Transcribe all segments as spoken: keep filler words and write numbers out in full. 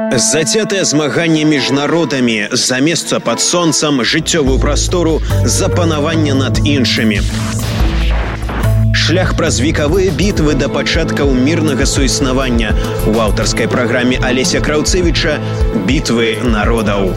Зацятае змаганне між народамі за месца пад сонцам, жыццёвую прастору, за панаванне над іншымі. Шлях праз векавыя бітвы да пачаткаў мірнага суіснавання у аўтарскай праграме Алеся Краўцевіча «Бітвы народаў».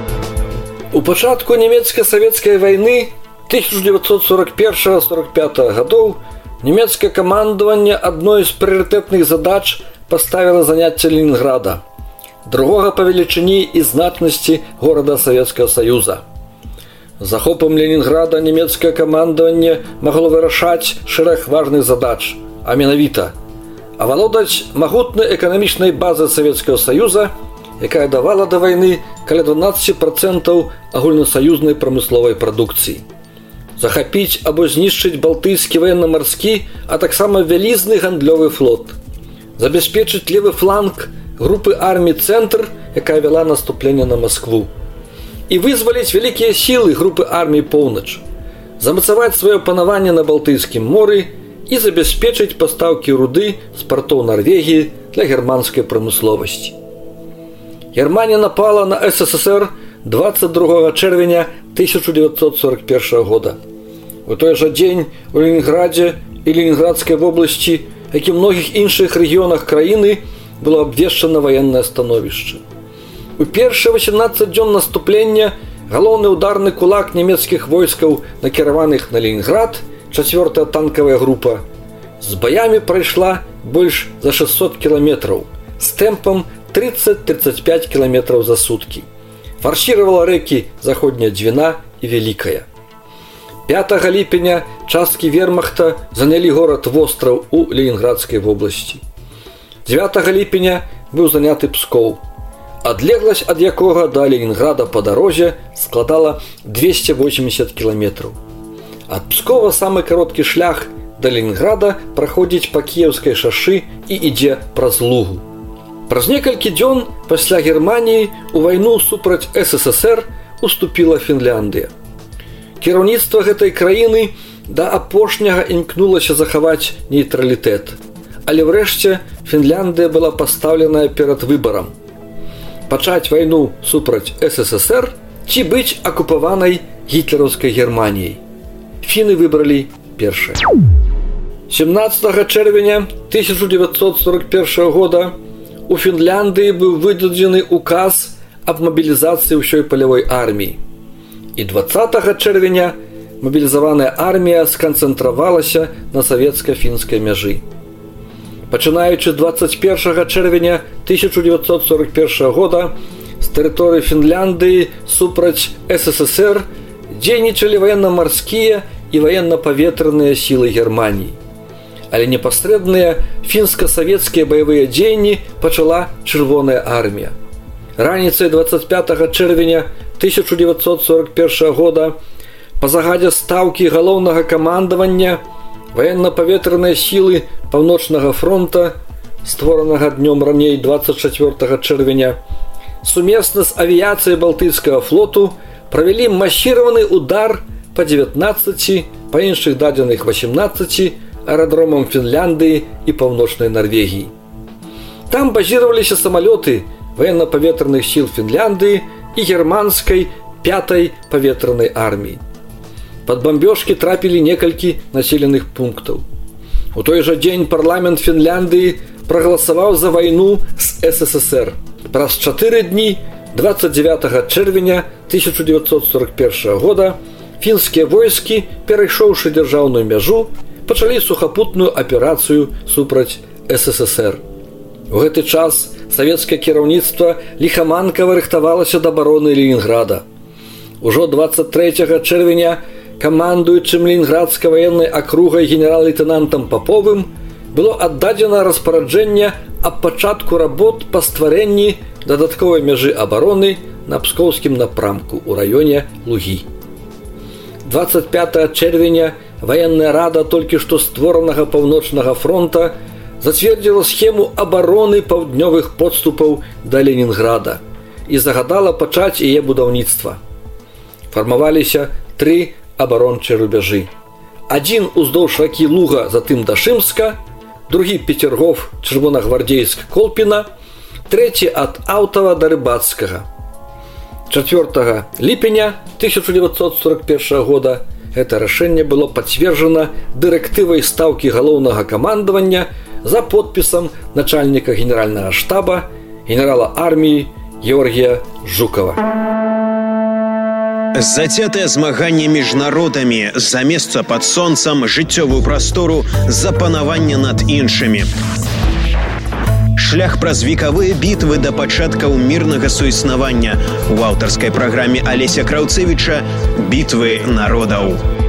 У пачатку нямецка-савецкай вайны тысяча девятьсот сорок первого — сорок пятого гадоў нямецкае камандаванне адной з прыярытэтных задач паставіла заняцце Ленінграда, другога па велічыні і значнасці горада Савецкага Саюза. Захопам Ленінграда нямецкае камандаванне магло вырашаць шэраг важных задач, а менавіта авалодаць магутнай эканамічнай базай Савецкага Саюза, якая давала да вайны каля дванаццаць працэнтаў агульнасаюзнай прамысловай прадукцыі, захапіць або знішчыць балтыйскі ваенна-марскі, а таксама вялізны гандлёвы флот, забяспечыць левы фланг групы армій «Цэнтр», якая вяла наступленне на Маскву, і вызваліць вялікія сілы групы армій «Поўнач», замацаваць сваё панаванне на Балтыйскім моры і забяспечыць пастаўкі руды з партоў Нарвегіі для германскай прамысловасці. Германія напала на СССР двадцать другого чэрвеня тысяча девятьсот сорок первого года. У той жа дзень у Ленінградзе і Ленінградскай вобласці, як і многіх іншых рэгіёнах краіны, было абвешчана ваеннае становішча. У першыя восемнадцаць дзён наступлення галоўны ударны кулак нямецкіх войскаў, накіраваных на Ленінград, чацвёртая танкавая група, з баямі прайшла больш за шестьсот кіламетраў з тэмпам тридцать — тридцать пять кіламетраў за суткі. Фарсіравала рэкі Заходняя Двіна і Вялікая. пятага ліпеня часткі вермахта занялі горад Востраў у Ленінградскай вобласці. дзевятага ліпеня быў заняты Пскоў, адлегласць ад якога да Ленінграда па дарозе складала двести восемьдесят кіламетраў. Ад Пскова самы кароткі шлях да Ленінграда праходзіць па кіеўскай шашы і ідзе праз Лугу. Праз некалькі дзён пасля Германіі у вайну супраць СССР уступіла Фінляндыя. Кіраўніцтва гэтай краіны да апошняга імкнулася захаваць нейтралітэт, але ўрэшце Фінляндыя была пастаўленая перад выбарам: пачаць вайну супраць СССР ці быць акупаванай гітлераўскай Германіяй. Фіны выбралі першае. семнадцатага чэрвеня тысяча девятьсот сорок первого года у Фінляндыі быў выдадзены указ аб мабілізацыі ўсёй палявой арміі. І двадцатага чэрвеня мабілізаваная армія сканцэнтравалася на савецка-фінскай мяжы. Пачынаючы з двадцать первого чэрвеня тысяча девятьсот сорок первого года з тэрыторыі Фінляндыі супраць СССР дзейнічалі ваенна-марскія і ваенна-паветраныя сілы Германіі. Але непасрэдныя фінска-савецкія баявыя дзеянні пачала Чырвоная армія. Раніцай двадцать пятого чэрвеня тысяча девятьсот сорок первого года па загадзе стаўкі галоўнага камандавання ваенна-паветраныя сілы Паўночнага фронта, створанага днём раней двадцать четвёртого чэрвеня, сумесна з авіяцыяй Балтыйскага флоту правялі масіраваны удар па дзевятнаццаці, па іншых дадзеных восемнаццаці аэрадромам Фінляндыі і Паўночнай Нарвегіі. Там базіраваліся самалёты ваенна-паветраных сіл Фінляндыі і германскай пятай паветранай арміі. Пад бамбёжкі трапілі некалькі населеных пунктаў. У той жа дзень парламент Фінляндыі прагаласаваў за вайну з СССР. Праз чатыры дні, двадцать девятого чэрвеня тысяча девятьсот сорок первого года, фінскія войскі, перайшоўшы дзяржаўную мяжу, пачалі сухапутную аперацыю супраць СССР. У гэты час савецкае кіраўніцтва ліхаманкава рыхтавалася да абароны Ленінграда. Ужо двадцать трэцяга чэрвеня камандуючым Ленінградскай ваеннай акругай генерал-лейтэнантам Паповым было аддадзена распараджэнне аб пачатку работ па стварэнні дадатковай мяжы абароны на пскоўскім напрамку ў раёне Лугі. двадцать пятого чэрвеня ваенная рада толькі што створанага Паўночнага фронта зацвердзіла схему абароны паўднёвых подступаў да Ленінграда і загадала пачаць яе будаўніцтва. Фармаваліся тры абарончыя рубяжы. Адзін уздоўж ракі Луга, затым да Шымска, другі Пецергоф, Чырвонагвардзейск, Колпіна, трэці ад Аўтава да Рыбацкага. чацвёртага ліпеня тысяча дзевяцьсот сорок першага года гэта рашэнне было пацверджана дырэктывай стаўкі галоўнага камандавання за подпісам начальніка генеральнага штаба генерала арміі Георгія Жукова. Зацятае змаганне між народамі за месца пад сонцам, жыццёвую прастору, за панаванне над іншымі. Шлях праз векавыя бітвы да пачаткаў мірнага суіснавання у аўтарскай праграме Алеся Краўцевіча «Бітвы народаў».